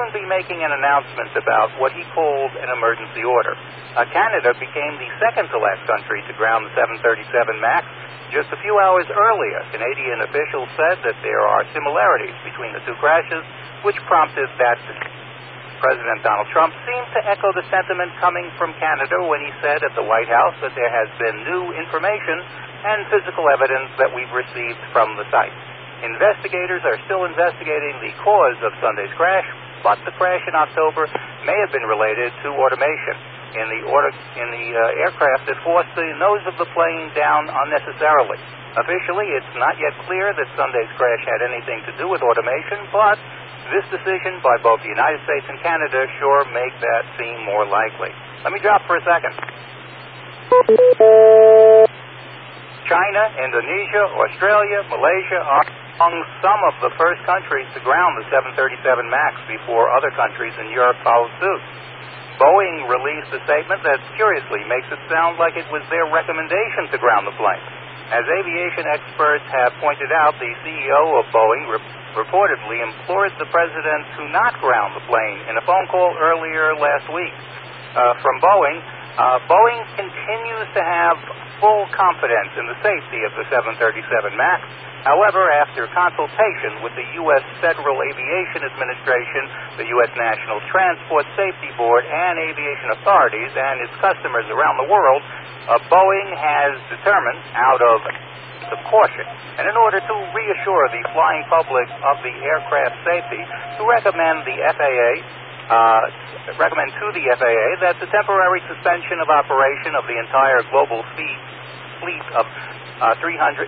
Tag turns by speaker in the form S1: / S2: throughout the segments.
S1: soon be making an announcement about what he called an emergency order. Canada became the second-to-last country to ground the 737 MAX. Just a few hours earlier, Canadian officials said that there are similarities between the two crashes, which prompted that decision. President Donald Trump seemed to echo the sentiment coming from Canada when he said at the White House that there has been new information and physical evidence that we've received from the site. Investigators are still investigating the cause of Sunday's crash, but the crash in October may have been related to automation in the aircraft that forced the nose of the plane down unnecessarily. Officially, it's not yet clear that Sunday's crash had anything to do with automation, but this decision by both the United States and Canada sure make that seem more likely. Let me drop for a second. China, Indonesia, Australia, Malaysia are among some of the first countries to ground the 737 MAX before other countries in Europe followed suit. Boeing released a statement that curiously makes it sound like it was their recommendation to ground the plane. As aviation experts have pointed out, the CEO of Boeing reportedly implored the president to not ground the plane in a phone call earlier last week. From Boeing, Boeing continues to have full confidence in the safety of the 737 MAX. However, after consultation with the U.S. Federal Aviation Administration, the U.S. National Transport Safety Board, and aviation authorities and its customers around the world, Boeing has determined, out of caution, and in order to reassure the flying public of the aircraft safety, to recommend to the FAA that the temporary suspension of operation of the entire global fleet of 371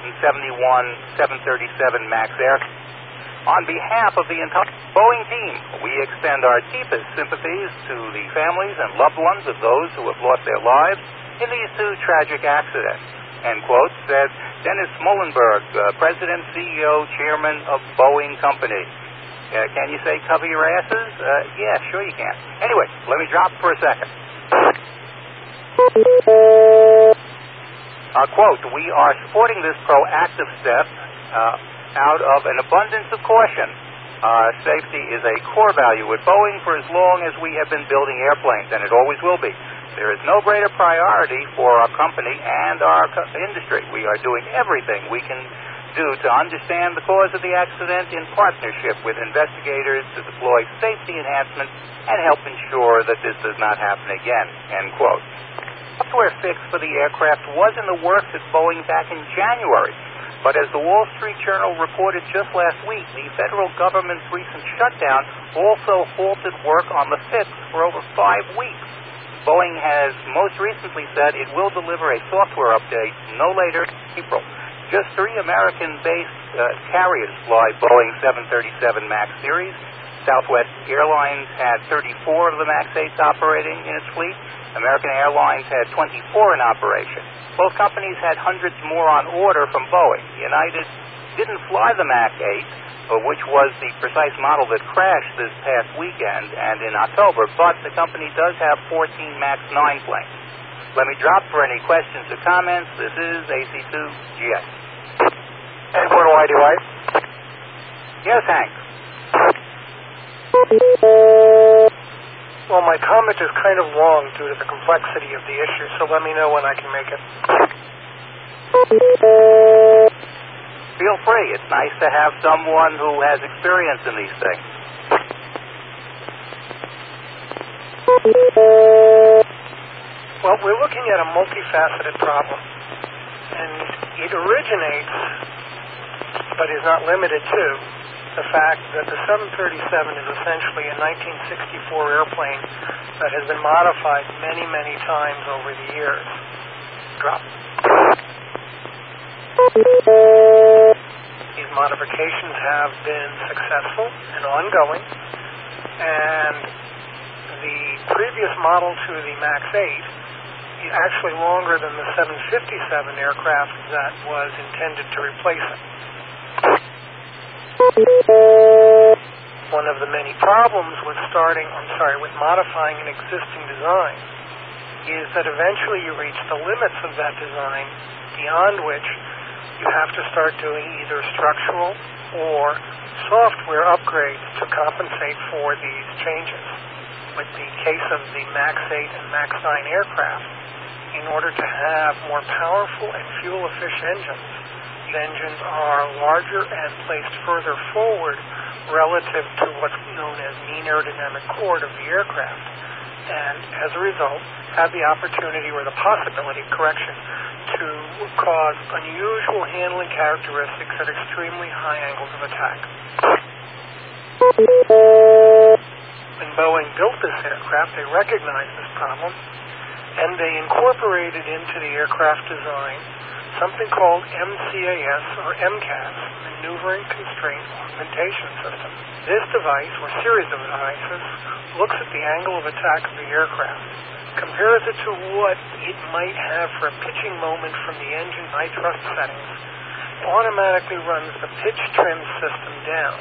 S1: 737 MAX aircraft. On behalf of the entire Boeing team, we extend our deepest sympathies to the families and loved ones of those who have lost their lives in these two tragic accidents. End quote, said Dennis Muilenburg, President, CEO, Chairman of Boeing Company. Can you say cover your asses? Yeah, sure you can. Anyway, let me drop for a second. Quote, we are supporting this proactive step out of an abundance of caution. Safety is a core value at Boeing for as long as we have been building airplanes, and it always will be. There is no greater priority for our company and our industry. We are doing everything we can do to understand the cause of the accident in partnership with investigators to deploy safety enhancements and help ensure that this does not happen again, end quote. Software fix for the aircraft was in the works at Boeing back in January, but as the Wall Street Journal reported just last week, the federal government's recent shutdown also halted work on the fix for over 5 weeks. Boeing has most recently said it will deliver a software update no later than April. Just 3 American-based carriers fly Boeing 737 MAX series. Southwest Airlines had 34 of the MAX 8s operating in its fleet. American Airlines had 24 in operation. Both companies had hundreds more on order from Boeing. United didn't fly the MAX 8, which was the precise model that crashed this past weekend and in October, but the company does have 14 MAX 9 planes. Let me drop for any questions or comments. This is AC2GS.
S2: And what do I do, right?
S1: Yes, Hank.
S2: Well, my comment is kind of long due to the complexity of the issue, so let me know when I can make it.
S1: Feel free. It's nice to have someone who has experience in these things.
S2: Well, we're looking at a multifaceted problem, and it originates, but is not limited to, the fact that the 737 is essentially a 1964 airplane that has been modified many, many times over the years. Drop. These modifications have been successful and ongoing, and the previous model to the MAX 8 is actually longer than the 757 aircraft that was intended to replace it. One of the many problems with modifying an existing design is that eventually you reach the limits of that design beyond which you have to start doing either structural or software upgrades to compensate for these changes. With the case of the MAX 8 and MAX 9 aircraft, in order to have more powerful and fuel-efficient engines, the engines are larger and placed further forward relative to what's known as mean aerodynamic chord of the aircraft, and as a result have the opportunity or the possibility, to cause unusual handling characteristics at extremely high angles of attack. When Boeing built this aircraft, they recognized this problem, and they incorporated into the aircraft design something called MCAS, or MCAS, Maneuvering Constraint Augmentation System. This device, or series of devices, looks at the angle of attack of the aircraft, compares it to what it might have for a pitching moment from the engine high thrust settings, automatically runs the pitch trim system down.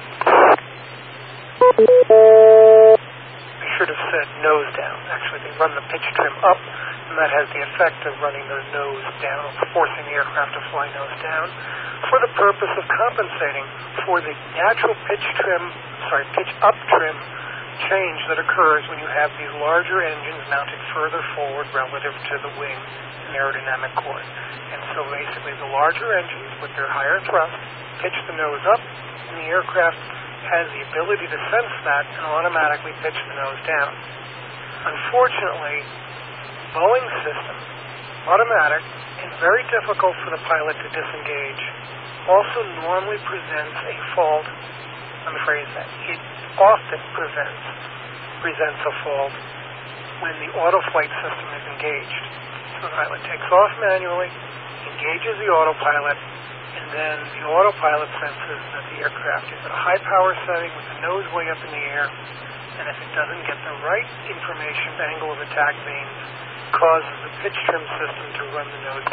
S2: I should have said nose down. Actually, they run the pitch trim up, and that has the effect of running the nose down, forcing the aircraft to fly nose down, for the purpose of compensating for the natural pitch up trim change that occurs when you have these larger engines mounted further forward relative to the wing and aerodynamic chord. And so basically the larger engines with their higher thrust pitch the nose up, and the aircraft has the ability to sense that and automatically pitch the nose down. Unfortunately, Boeing's system, automatic and very difficult for the pilot to disengage, also normally presents a fault. It often presents a fault when the autoflight system is engaged. So the pilot takes off manually, engages the autopilot, and then the autopilot senses that the aircraft is at a high power setting with the nose way up in the air, and if it doesn't get the right information, angle of attack means, causes the pitch trim system to run the nose.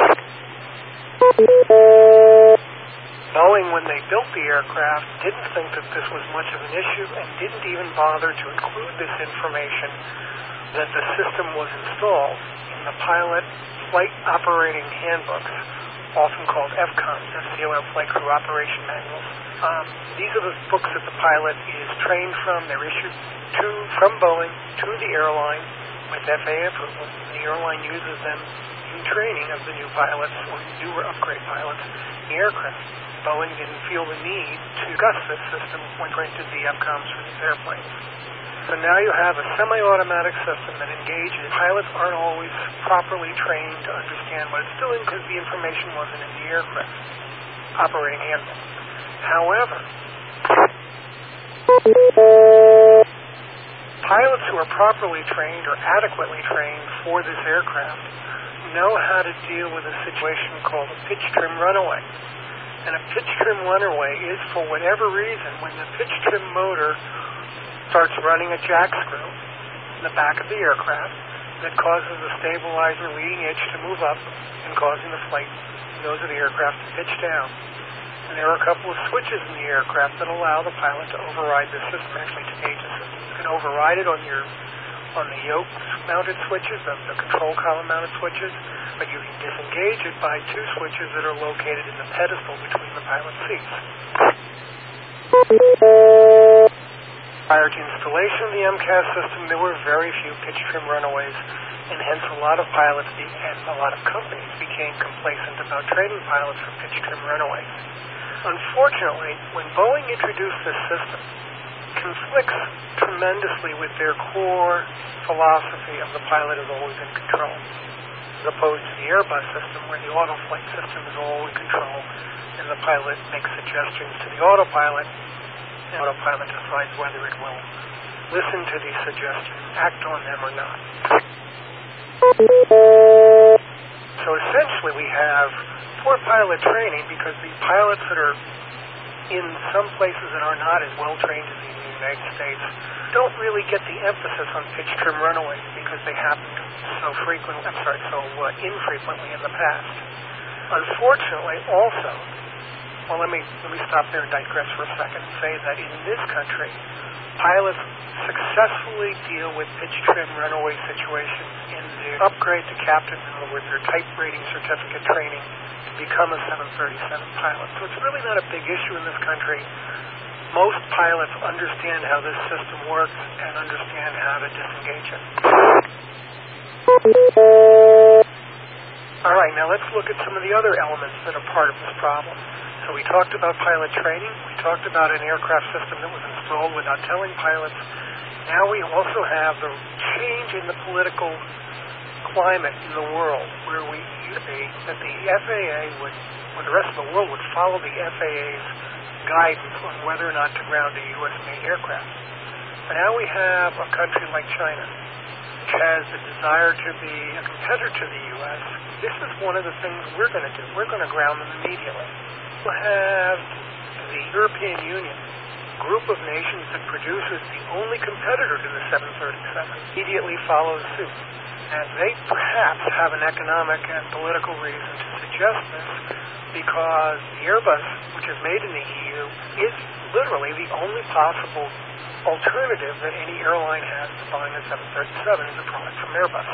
S2: Boeing, when they built the aircraft, didn't think that this was much of an issue and didn't even bother to include this information that the system was installed in the pilot flight operating handbooks, often called FCOMs, FCOM Flight Crew Operation Manuals. These are the books that the pilot is trained from. They're issued from Boeing to the airline with FAA approval. The airline uses them in training of the new pilots or newer upgrade pilots in the aircraft. Boeing didn't feel the need to discuss this system when printed the FCOMs for these airplanes. So now you have a semi-automatic system that engages. Pilots aren't always properly trained to understand what it's doing because the information wasn't in the aircraft operating handbook. However, pilots who are properly trained or adequately trained for this aircraft know how to deal with a situation called a pitch trim runaway. And a pitch trim runaway is, for whatever reason, when the pitch trim motor starts running a jack screw in the back of the aircraft that causes the stabilizer leading edge to move up and causing the flight nose of the aircraft to pitch down. And there are a couple of switches in the aircraft that allow the pilot to override the system, actually to engage the system. You can override it on the yoke-mounted switches, the control column-mounted switches, but you can disengage it by two switches that are located in the pedestal between the pilot's seats. Prior to installation of the MCAS system, there were very few pitch trim runaways, and hence a lot of pilots and a lot of companies became complacent about training pilots for pitch trim runaways. Unfortunately, when Boeing introduced this system, conflicts tremendously with their core philosophy of the pilot is always in control, as opposed to the Airbus system where the autoflight system is all in control and the pilot makes suggestions to the autopilot, and the autopilot decides whether it will listen to these suggestions, act on them or not. So essentially we have poor pilot training because the pilots that are in some places that are not as well trained as in the United States don't really get the emphasis on pitch trim runaways because they happen so infrequently in the past. Unfortunately, also, let me stop there and digress for a second and say that in this country, pilots successfully deal with pitch trim runaway situations in their upgrade to captain, in other words, their type rating certificate training to become a 737 pilot. So it's really not a big issue in this country. Most pilots understand how this system works and understand how to disengage it. All right, now let's look at some of the other elements that are part of this problem. So we talked about pilot training. We talked about an aircraft system that was installed without telling pilots. Now we also have the change in the political climate in the world, where we say that the FAA would, or the rest of the world would follow the FAA's guidance on whether or not to ground a U.S.-made aircraft. But now we have a country like China, which has the desire to be a competitor to the U.S. This is one of the things we're going to do. We're going to ground them immediately. We'll have the European Union, group of nations that produces the only competitor to the 737, immediately follows suit. And they perhaps have an economic and political reason to suggest this, because the Airbus, which is made in the EU, is literally the only possible alternative that any airline has to buying a 737 as a product from Airbus.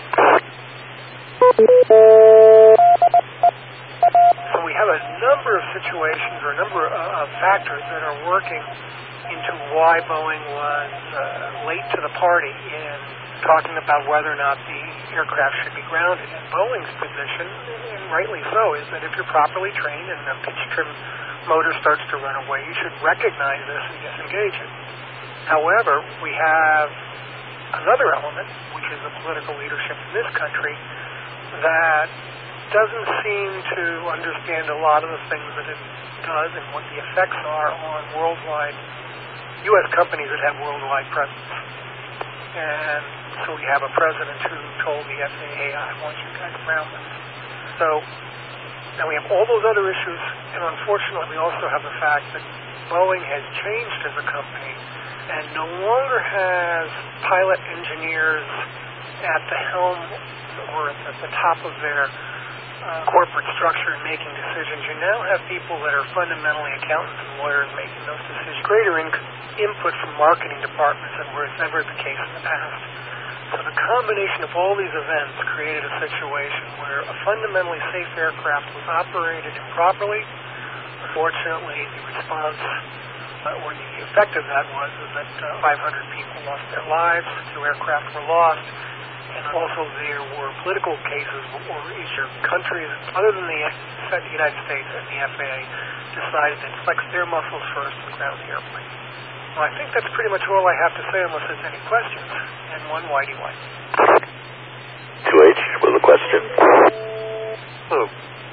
S2: So we have a number of situations or a number of factors that are working into why Boeing was late to the party in talking about whether or not the aircraft should be grounded. And Boeing's position, and rightly so, is that if you're properly trained and the pitch trim motor starts to run away, you should recognize this and disengage it. However, we have another element, which is the political leadership in this country, that doesn't seem to understand a lot of the things that it does and what the effects are on worldwide U.S. companies that have worldwide presence. And so we have a president who told the FAA, hey, I want you guys around this. So now we have all those other issues, and unfortunately we also have the fact that Boeing has changed as a company and no longer has pilot engineers at the helm or at the top of their corporate structure and making decisions. You now have people that are fundamentally accountants and lawyers making those decisions. Greater input from marketing departments than was ever the case in the past. So the combination of all these events created a situation where a fundamentally safe aircraft was operated improperly. Unfortunately, the response or the effect of that was that 500 people lost their lives, 2 aircraft were lost, and also there were political cases or countries other than the United States and the FAA decided to flex their muscles first and ground the airplane. Well, I think that's pretty much all I have to say unless there's any questions. And one Whitey White.
S3: 2H with a question.
S1: Hello.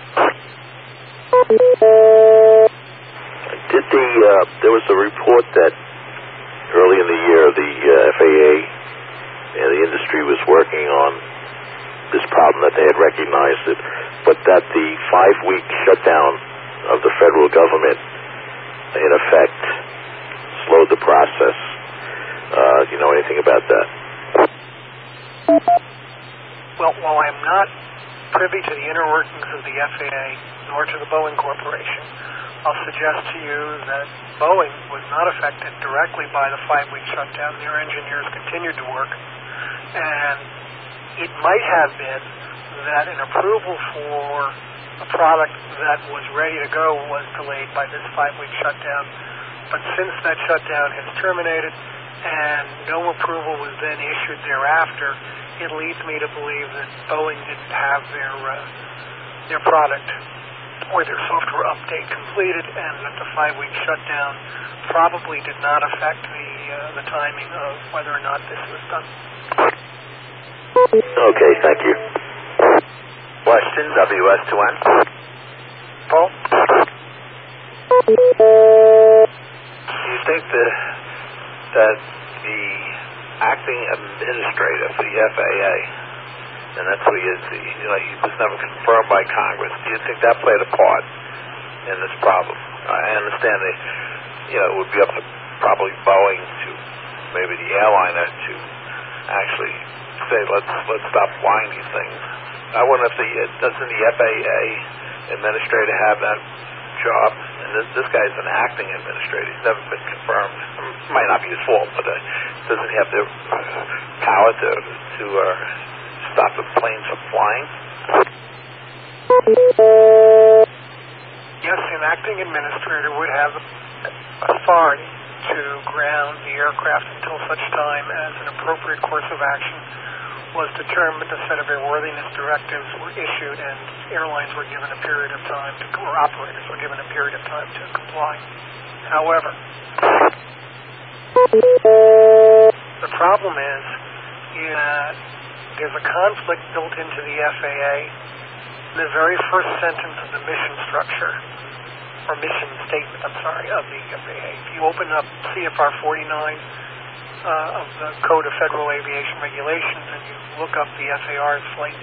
S3: There was a report that early in the year the FAA and the industry was working on this problem, that they had recognized it, but that the 5-week shutdown of the federal government in effect slowed the process. Do you know anything about that?
S2: Well, while I'm not privy to the inner workings of the FAA nor to the Boeing Corporation, I'll suggest to you that Boeing was not affected directly by the 5-week shutdown. Their engineers continued to work, and it might have been that an approval for a product that was ready to go was delayed by this 5-week shutdown. But since that shutdown has terminated and no approval was then issued thereafter, it leads me to believe that Boeing didn't have their product or their software update completed, and that the 5-week shutdown probably did not affect the timing of whether or not this was done.
S3: Okay, thank you.
S1: Question, WS2N.
S2: Paul?
S1: Do you think that the acting administrator for the FAA, and that's who he is, he was never confirmed by Congress, do you think that played a part in this problem? I understand that it would be up to probably Boeing to, maybe the airliner, to actually say, let's stop flying these things. I wonder if doesn't the FAA administrator have that job? And this guy's an acting administrator. He's never been confirmed.
S4: might not be his fault, but does it have the power to stop the planes from flying?
S2: Yes, an acting administrator would have authority to ground the aircraft until such time as an appropriate course of action was determined. A set of airworthiness directives were issued, and airlines were given a period of time or operators were given a period of time to comply. However, the problem is that there's a conflict built into the FAA. The very first sentence of the mission structure, or mission statement, of the FAA. If you open up CFR 49 of the Code of Federal Aviation Regulations and you look up the FAR's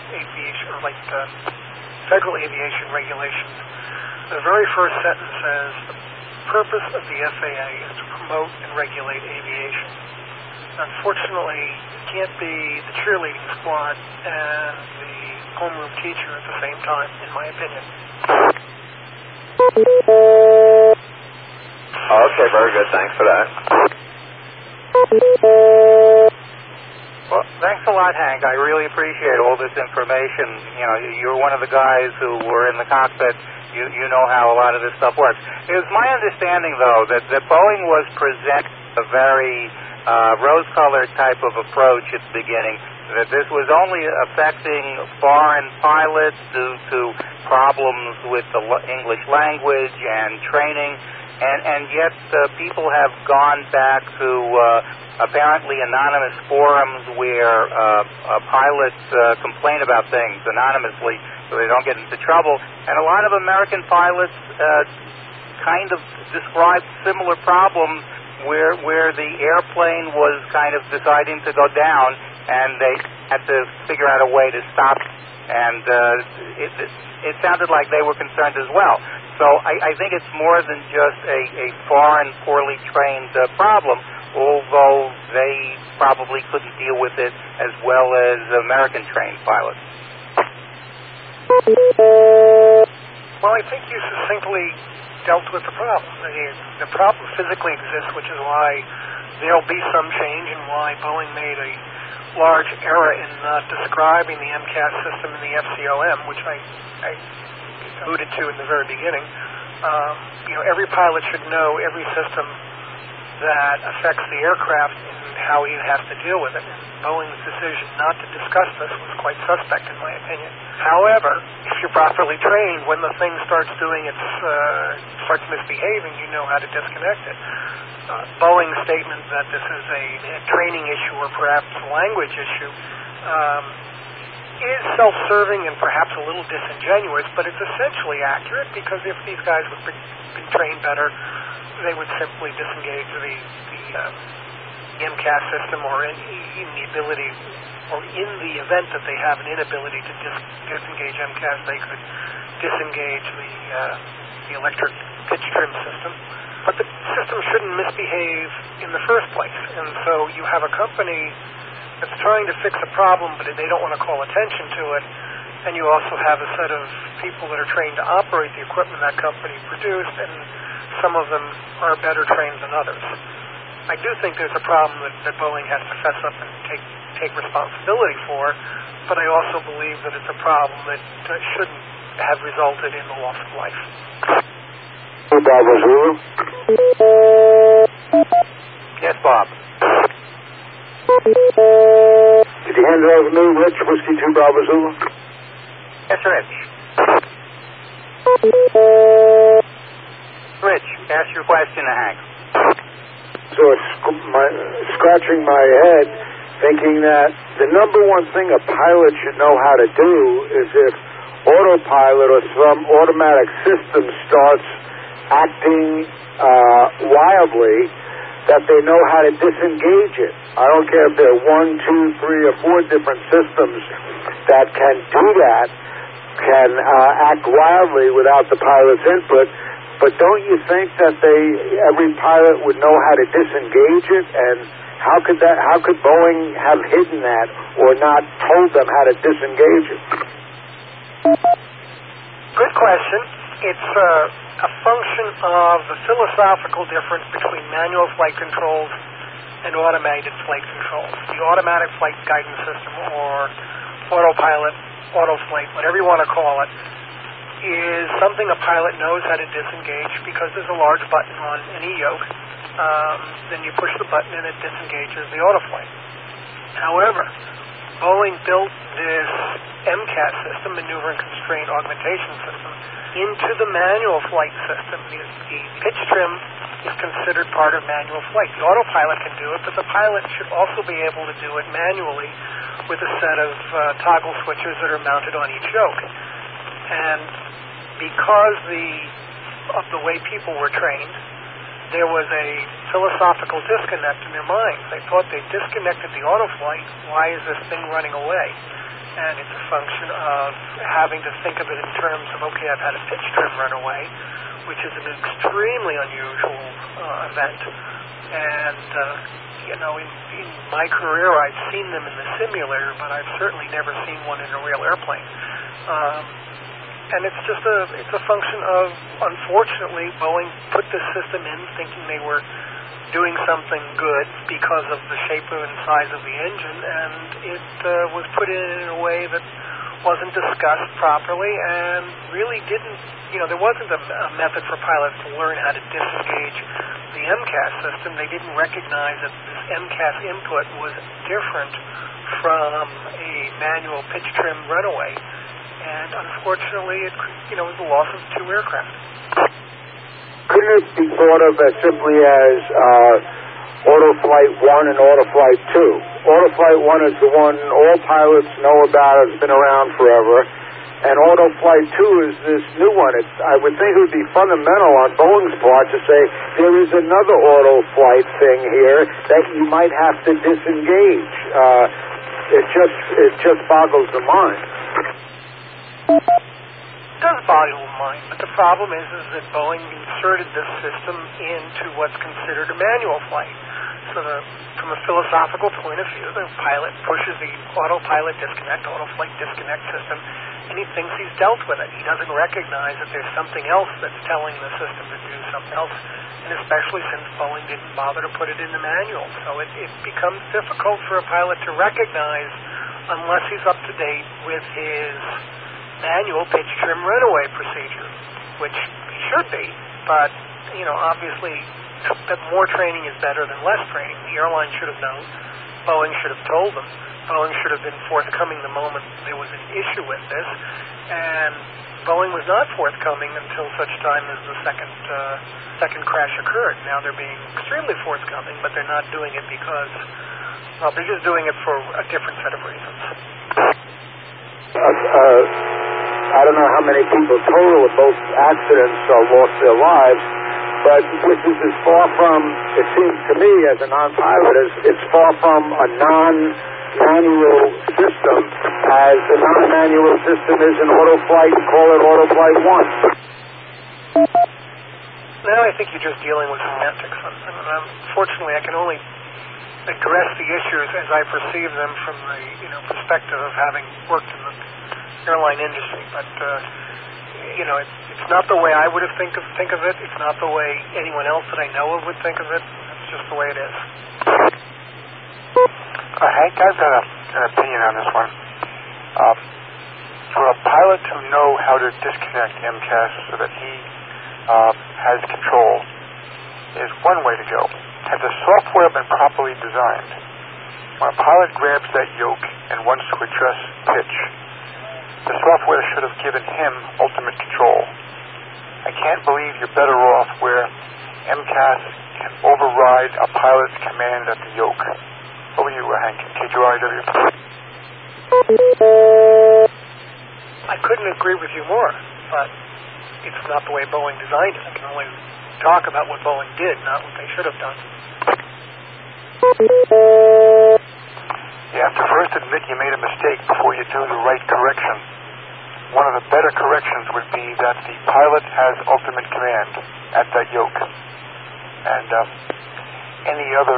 S2: Federal Aviation Regulations, the very first sentence says the purpose of the FAA is to promote and regulate aviation. Unfortunately, you can't be the cheerleading squad and the homeroom teacher at the same time, in my opinion.
S4: Okay, very good. Thanks for that.
S1: Well, thanks a lot, Hank. I really appreciate all this information. You know, you're one of the guys who were in the cockpit. You know how a lot of this stuff works. It was my understanding, though, that Boeing was presenting a very rose-colored type of approach at the beginning, that this was only affecting foreign pilots due to problems with the English language and training, and yet people have gone back to apparently anonymous forums where pilots complain about things anonymously so they don't get into trouble, and a lot of American pilots kind of described similar problems where the airplane was kind of deciding to go down, and they had to figure out a way to stop it. And it sounded like they were concerned as well. So I think it's more than just a foreign, poorly trained problem, although they probably couldn't deal with it as well as American-trained pilots.
S2: Well, I think you succinctly dealt with the problem. The problem physically exists, which is why there'll be some change and why Boeing made a large error in not describing the MCAS system in the FCOM, which I alluded to in the very beginning. Every pilot should know every system that affects the aircraft and how he has to deal with it. And Boeing's decision not to discuss this was quite suspect, in my opinion. However, if you're properly trained, when the thing starts starts misbehaving, you know how to disconnect it. Boeing's statement that this is a training issue or perhaps a language issue is self-serving and perhaps a little disingenuous, but it's essentially accurate, because if these guys would have been trained better, they would simply disengage the MCAS system, or in the ability, or in the event that they have an inability to disengage MCAS, they could disengage the electric pitch trim system. But the system shouldn't misbehave in the first place. And so you have a company that's trying to fix a problem, but they don't want to call attention to it. And you also have a set of people that are trained to operate the equipment that company produced, and some of them are better trained than others. I do think there's a problem that Boeing has to fess up and take responsibility for, but I also believe that it's a problem that shouldn't have resulted in the loss of life.
S3: Bravo Zulu.
S1: Yes, Bob.
S3: Did you hand it over to me, Rich, Whiskey 2 Bravo Zulu?
S1: Yes, Rich. Rich, ask your question to Hank.
S3: So scratching my head, thinking that the number one thing a pilot should know how to do is, if autopilot or some automatic system starts acting wildly, that they know how to disengage it. I don't care if there are 1, 2, 3, or 4 different systems that can do that, can act wildly without the pilot's input. But don't you think that every pilot would know how to disengage it? And how could Boeing have hidden that or not told them how to disengage it?
S2: Good question. It's a function of the philosophical difference between manual flight controls and automated flight controls. The automatic flight guidance system, or autopilot, autoflight, whatever you want to call it, is something a pilot knows how to disengage because there's a large button on any yoke. Then you push the button and it disengages the autoflight. However, Boeing built this MCAS system, Maneuver and Constraint Augmentation System, into the manual flight system. The pitch trim is considered part of manual flight. The autopilot can do it, but the pilot should also be able to do it manually with a set of toggle switches that are mounted on each yoke. And because of the way people were trained, there was a philosophical disconnect in their minds. They thought they disconnected the autoflight. Why is this thing running away? And it's a function of having to think of it in terms of, okay, I've had a pitch trim run away, which is an extremely unusual event. And, in my career, I've seen them in the simulator, but I've certainly never seen one in a real airplane. And it's a function of, unfortunately, Boeing put this system in thinking they were doing something good because of the shape and size of the engine, and it was put in a way that wasn't discussed properly and really didn't, there wasn't a method for pilots to learn how to disengage the MCAS system. They didn't recognize that this MCAS input was different from a manual pitch trim runaway. And unfortunately, it was the loss of 2 aircraft.
S5: Couldn't it be thought of as simply as Autoflight 1 and Autoflight 2? Autoflight 1 is the one all pilots know about, it's been around forever, and Autoflight 2 is this new one. I would think it would be fundamental on Boeing's part to say there is another Autoflight thing here that you might have to disengage. It just boggles the mind.
S2: It does boggle the mind, but the problem is that Boeing inserted this system into what's considered a manual flight. So from a philosophical point of view, the pilot pushes the autopilot disconnect, autoflight disconnect system, and he thinks he's dealt with it. He doesn't recognize that there's something else that's telling the system to do something else, and especially since Boeing didn't bother to put it in the manual. So it becomes difficult for a pilot to recognize unless he's up to date with his manual pitch trim runaway procedure, which he should be, but, obviously that more training is better than less training. The airline should have known. Boeing should have told them. Boeing should have been forthcoming the moment there was an issue with this, and Boeing was not forthcoming until such time as the second crash occurred. Now they're being extremely forthcoming, but they're not doing it because, they're just doing it for a different set of reasons.
S5: I don't know how many people total of both accidents lost their lives, but which is as far from, it seems to me as a non-pilot, it's far from a non-manual system as the non-manual system is an autoflight, call it Autoflight 1.
S2: Now I think you're just dealing with semantics. Unfortunately, I can only address the issues as I perceive them from the perspective of having worked in the airline industry, but it's not the way I would have think of it. It's not the way anyone else that I know of would think of it. It's just the way it is.
S6: Hank, I've got an opinion on this one. For a pilot to know how to disconnect MCAS so that he has control is one way to go. Had the software been properly designed, when a pilot grabs that yoke and wants to adjust pitch, the software should have given him ultimate control. I can't believe you're better off where MCAS can override a pilot's command at the yoke. Over to you, Hank, KQRIW.
S2: I couldn't agree with you more, but it's not the way Boeing designed it. I can only talk about what Boeing did, not what they should have done.
S6: You have to first admit you made a mistake before you do the right correction. One of the better corrections would be that the pilot has ultimate command at that yoke. And any other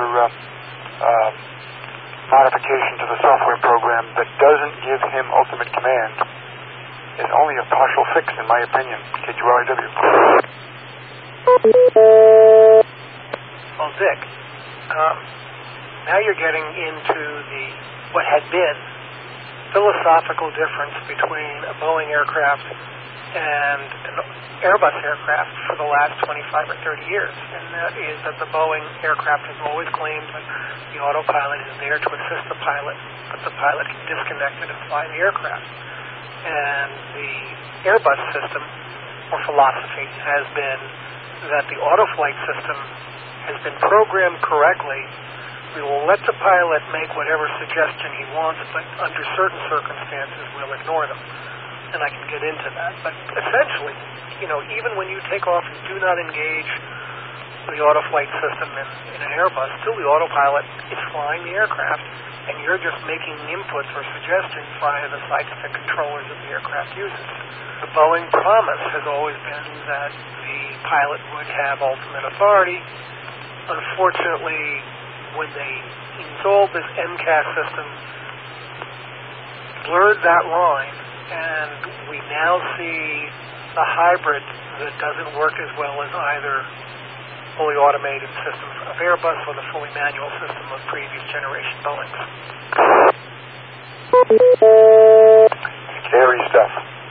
S6: modification to the software program that doesn't give him ultimate command is only a partial fix, in my opinion. KQRIW.
S2: Well, Dick, now you're getting into what had been philosophical difference between a Boeing aircraft and an Airbus aircraft for the last 25 or 30 years, and that is that the Boeing aircraft has always claimed that the autopilot is there to assist the pilot, but the pilot can disconnect it and fly the aircraft. And the Airbus system, or philosophy, has been that the autoflight system has been programmed correctly. We will let the pilot make whatever suggestion he wants, but under certain circumstances we'll ignore them. And I can get into that. But essentially, even when you take off and do not engage the autoflight system in an Airbus, still the autopilot is flying the aircraft, and you're just making inputs or suggestions via the side-stick controllers that the aircraft uses. The Boeing promise has always been that the pilot would have ultimate authority. Unfortunately, when they installed this MCAS system, blurred that line, and we now see a hybrid that doesn't work as well as either fully automated systems of Airbus or the fully manual system of previous generation Boeings.
S6: Scary stuff.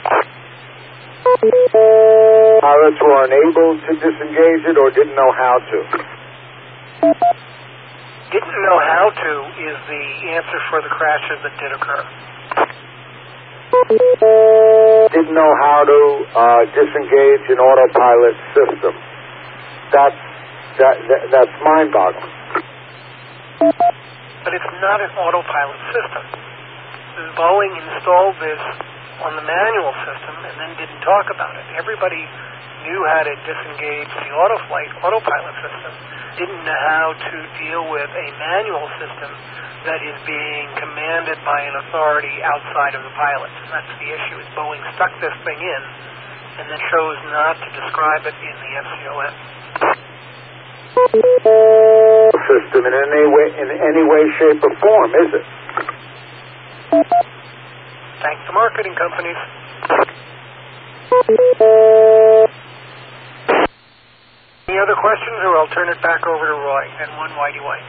S5: Pilots were unable to disengage it or didn't know how to.
S2: Didn't know how to is the answer for the crashes that did occur.
S5: Didn't know how to disengage an autopilot system. That's mind-boggling.
S2: But it's not an autopilot system. Boeing installed this on the manual system and then didn't talk about it. Everybody knew how to disengage the autopilot system, didn't know how to deal with a manual system that is being commanded by an authority outside of the pilot. And that's the issue, is Boeing stuck this thing in and then chose not to describe it in the FCOM.
S5: System in any way, shape, or form, is it?
S2: Thank the marketing companies. Any other questions, or I'll turn it back over to Roy and one Whitey White.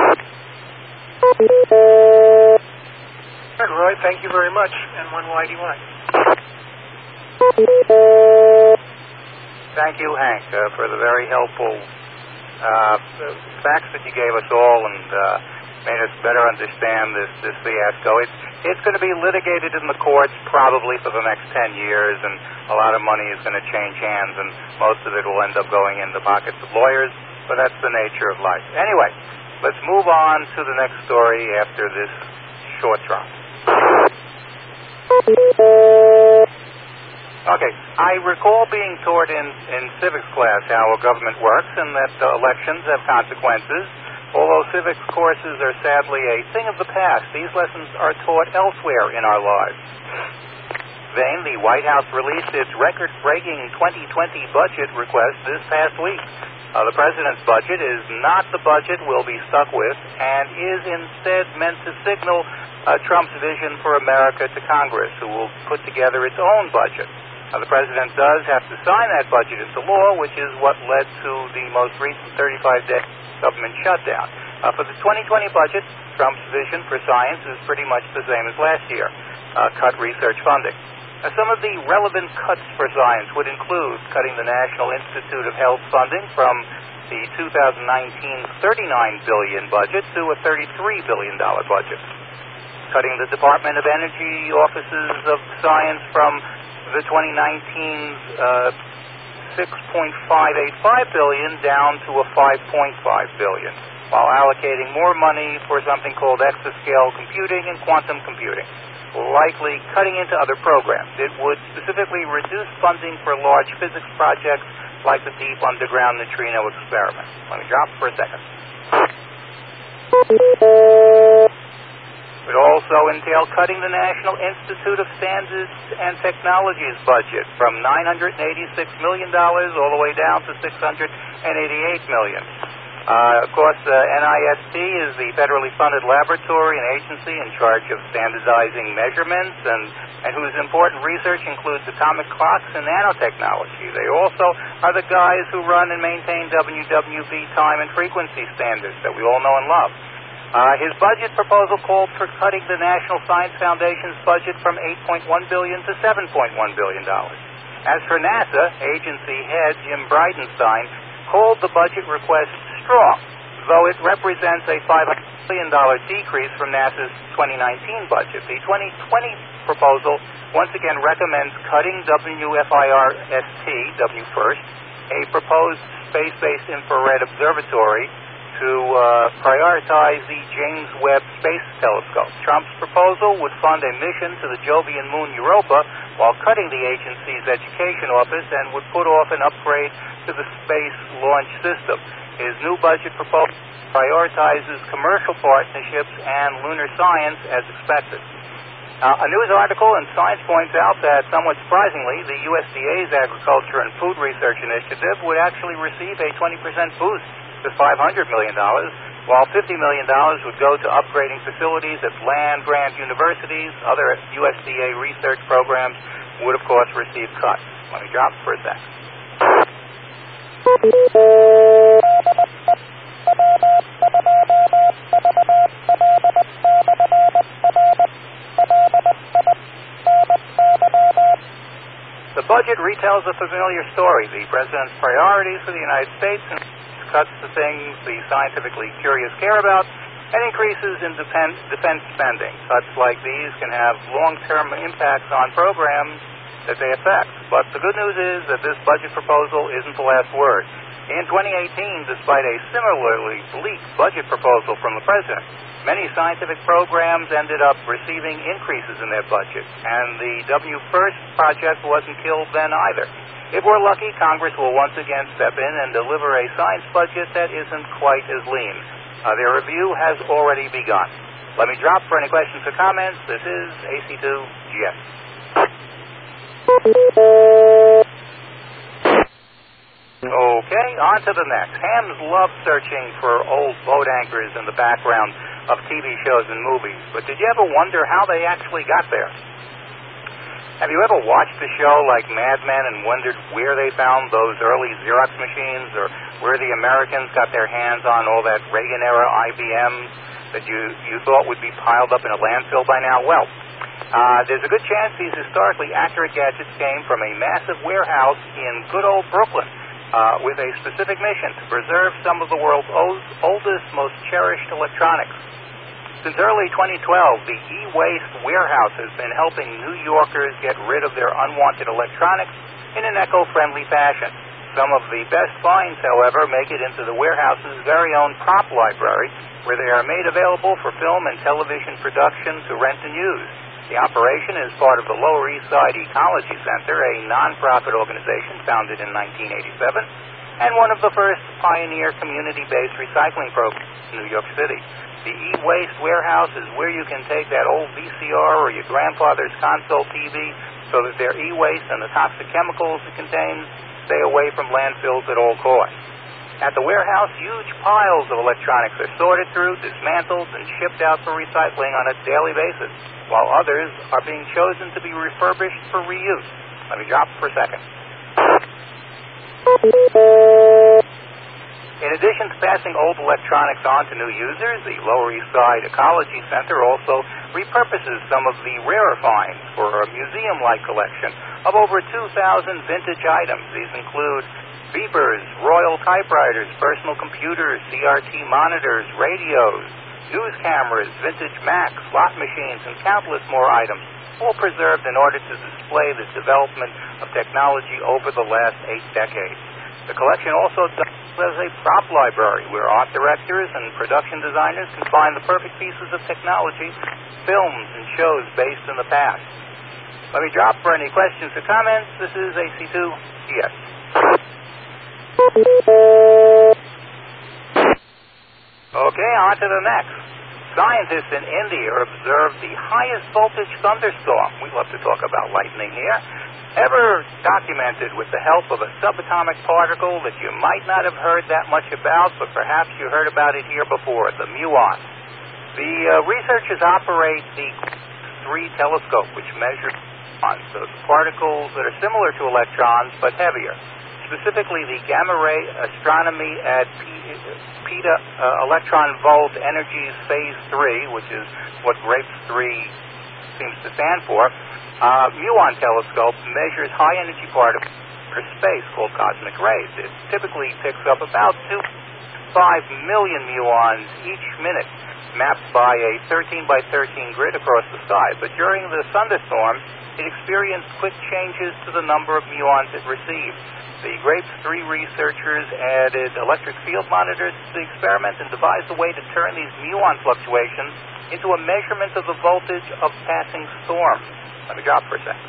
S2: All right, Roy, thank you very much, and one Whitey White.
S1: Thank you, Hank, for the very helpful facts that you gave us all and made us better understand this fiasco. It's going to be litigated in the courts probably for the next 10 years, and a lot of money is going to change hands, and most of it will end up going in the pockets of lawyers, but that's the nature of life. Anyway, let's move on to the next story after this short drop. Okay, I recall being taught in civics class how a government works and that elections have consequences. Although civics courses are sadly a thing of the past, these lessons are taught elsewhere in our lives. Then the White House released its record-breaking 2020 budget request this past week. The president's budget is not the budget we'll be stuck with and is instead meant to signal Trump's vision for America to Congress, who will put together its own budget. The president does have to sign that budget into law, which is what led to the most recent 35-day government shutdown. For the 2020 budget, Trump's vision for science is pretty much the same as last year, cut research funding. Some of the relevant cuts for science would include cutting the National Institute of Health funding from the 2019 $39 billion budget to a $33 billion budget, cutting the Department of Energy Offices of Science from the 2019's $6.585 billion down to a $5.5 billion, while allocating more money for something called exascale computing and quantum computing, likely cutting into other programs. It would specifically reduce funding for large physics projects like the Deep Underground Neutrino Experiment. Let me drop for a second. It would also entail cutting the National Institute of Standards and Technology's budget from $986 million all the way down to $688 million. Of course, NIST is the federally funded laboratory and agency in charge of standardizing measurements and and whose important research includes atomic clocks and nanotechnology. They also are the guys who run and maintain WWB time and frequency standards that we all know and love. His budget proposal called for cutting the National Science Foundation's budget from $8.1 billion to $7.1 billion. As for NASA, agency head Jim Bridenstine called the budget request strong, though it represents a $500 million decrease from NASA's 2019 budget. The 2020 proposal once again recommends cutting WFIR-ST, WFIRST, a proposed space-based infrared observatory, to prioritize the James Webb Space Telescope. Trump's proposal would fund a mission to the Jovian moon Europa while cutting the agency's education office and would put off an upgrade to the Space Launch System. His new budget proposal prioritizes commercial partnerships and lunar science as expected. A news article in Science points out that, somewhat surprisingly, the USDA's Agriculture and Food Research Initiative would actually receive a 20% boost to $500 million, while $50 million would go to upgrading facilities at land-grant universities. Other USDA research programs would, of course, receive cuts. Let me drop for a sec. The budget retells a familiar story. The president's priorities for the United States and cuts the things the scientifically curious care about, and increases in defense spending. Cuts like these can have long-term impacts on programs that they affect. But the good news is that this budget proposal isn't the last word. In 2018, despite a similarly bleak budget proposal from the president, many scientific programs ended up receiving increases in their budget, and the WFIRST project wasn't killed then either. If we're lucky, Congress will once again step in and deliver a science budget that isn't quite as lean. Their review has already begun. Let me drop for any questions or comments. This is AC2GS. Okay, on to the next. Hams love searching for old boat anchors in the background of TV shows and movies, but did you ever wonder how they actually got there? Have you ever watched a show like Mad Men and wondered where they found those early Xerox machines, or where the Americans got their hands on all that Reagan-era IBM that you thought would be piled up in a landfill by now? Well, there's a good chance these historically accurate gadgets came from a massive warehouse in good old Brooklyn with a specific mission to preserve some of the world's oldest, most cherished electronics. Since early 2012, the e-waste warehouse has been helping New Yorkers get rid of their unwanted electronics in an eco-friendly fashion. Some of the best finds, however, make it into the warehouse's very own prop library, where they are made available for film and television production to rent and use. The operation is part of the Lower East Side Ecology Center, a non-profit organization founded in 1987, and one of the first pioneer community-based recycling programs in New York City. The e-waste warehouse is where you can take that old VCR or your grandfather's console TV so that their e-waste and the toxic chemicals it contains stay away from landfills at all costs. At the warehouse, huge piles of electronics are sorted through, dismantled, and shipped out for recycling on a daily basis, while others are being chosen to be refurbished for reuse. Let me drop for a second. In addition to passing old electronics on to new users, the Lower East Side Ecology Center also repurposes some of the rarer finds for a museum-like collection of over 2,000 vintage items. These include beepers, Royal typewriters, personal computers, CRT monitors, radios, news cameras, vintage Macs, slot machines, and countless more items, all preserved in order to display the development of technology over the last 8 decades. The collection also does as a prop library where art directors and production designers can find the perfect pieces of technology, films, and shows based in the past. Let me drop for any questions or comments. This is AC2GS. Okay, on to the next. Scientists in India observed the highest voltage thunderstorm. We love to talk about lightning here. Ever documented with the help of a subatomic particle that you might not have heard that much about, but perhaps you heard about it here before, the muon. The researchers operate the 3 telescope, which measures those particles that are similar to electrons but heavier. Specifically, the gamma ray astronomy at peta electron volt energies phase 3, which is what GRAPE 3 seems to stand for, muon telescope measures high energy particles in space called cosmic rays. It typically picks up about 2.5 million muons each minute, mapped by a 13 by 13 grid across the sky. But during the thunderstorm, it experienced quick changes to the number of muons it received. The GRAPE 3 researchers added electric field monitors to the experiment and devised a way to turn these muon fluctuations into a measurement of the voltage of passing storms. Let me drop for a second.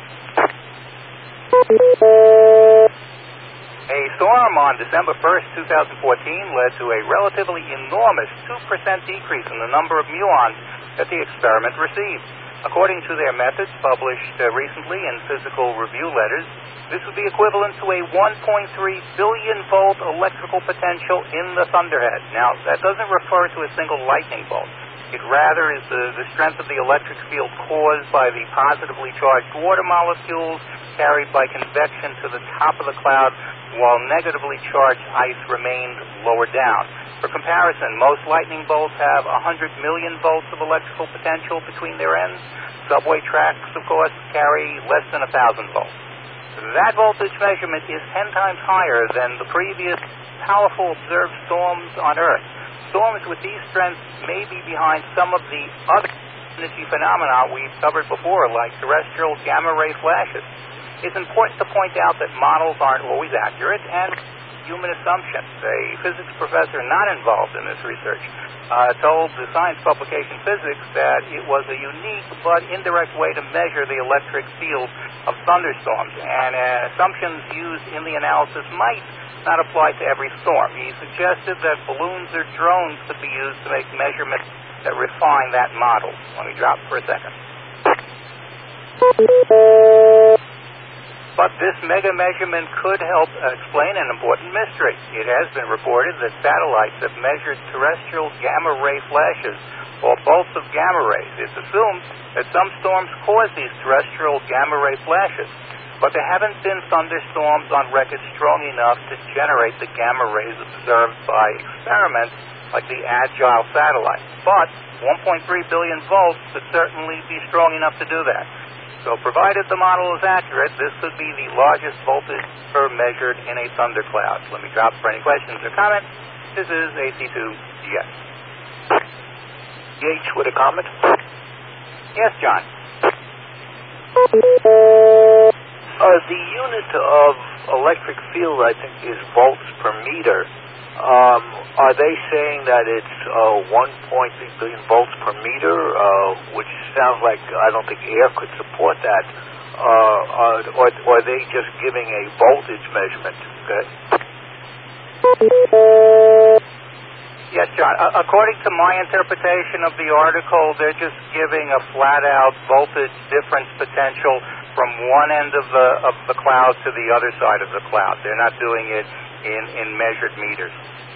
S1: A storm on December 1st, 2014 led to a relatively enormous 2% decrease in the number of muons that the experiment received. According to their methods published recently in Physical Review Letters, this would be equivalent to a 1.3 billion volt electrical potential in the thunderhead. Now, that doesn't refer to a single lightning bolt. It rather is the strength of the electric field caused by the positively charged water molecules carried by convection to the top of the cloud, while negatively charged ice remained lower down. For comparison, most lightning bolts have 100 million volts of electrical potential between their ends. Subway tracks, of course, carry less than 1,000 volts. That voltage measurement is 10 times higher than the previous powerful observed storms on Earth. Storms with these strengths may be behind some of the other energy phenomena we've covered before, like terrestrial gamma ray flashes. It's important to point out that models aren't always accurate and human assumptions. A physics professor not involved in this research told the science publication Physics that it was a unique but indirect way to measure the electric field of thunderstorms, and assumptions used in the analysis might not apply to every storm. He suggested that balloons or drones could be used to make measurements that refine that model. Let me drop for a second. But this mega measurement could help explain an important mystery. It has been reported that satellites have measured terrestrial gamma ray flashes, or bolts of gamma rays. It's assumed that some storms cause these terrestrial gamma ray flashes, but there haven't been thunderstorms on record strong enough to generate the gamma rays observed by experiments like the Agile satellite. But 1.3 billion volts could certainly be strong enough to do that. So provided the model is accurate, this could be the largest voltage ever measured in a thundercloud. Let me drop for any questions or comments. This is AC2GS.
S4: H with a comment?
S1: Yes, John.
S4: The unit of electric field, I think, is volts per meter. Are they saying that it's 1.3 billion volts per meter, which sounds like I don't think air could support that, or are they just giving a voltage measurement? Okay.
S1: Yes, John. According to my interpretation of the article, they're just giving a flat-out voltage difference potential from one end of the cloud to the other side of the cloud. They're not doing it in measured meters.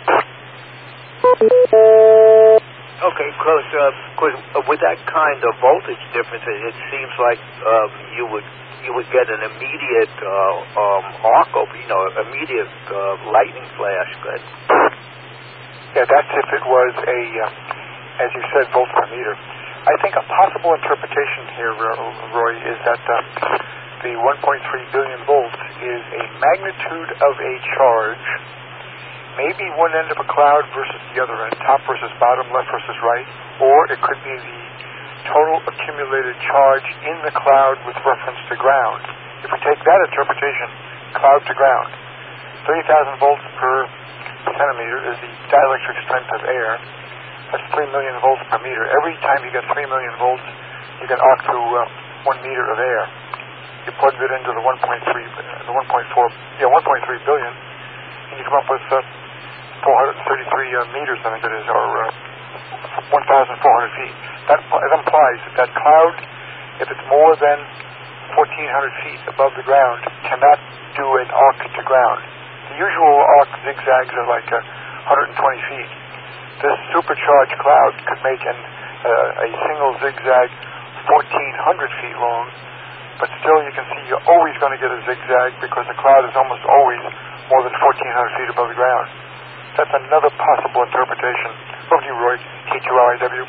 S4: Okay, because with that kind of voltage difference, it seems like you would get an immediate arc, immediate lightning flash. Good.
S6: Yeah, that's if it was a, as you said, volts per meter. I think a possible interpretation here, Roy, is that the 1.3 billion volts is a magnitude of a charge, maybe one end of a cloud versus the other end, top versus bottom, left versus right, or it could be the total accumulated charge in the cloud with reference to ground. If we take that interpretation, cloud to ground, 30,000 volts per centimeter is the dielectric strength of air. That's 3 million volts per meter. Every time you get 3 million volts, you can arc through 1 meter of air. You plug it into the 1.3 billion, and you come up with 433 meters, I think it is, or 1,400 feet. That implies that cloud, if it's more than 1,400 feet above the ground, cannot do an arc to ground. The usual arc zigzags are like 120 feet. This supercharged cloud could make a single zigzag 1,400 feet long, but still you can see you're always going to get a zigzag because the cloud is almost always more than 1,400 feet above the ground. That's another possible interpretation. Over to you, Roy, K2LIW.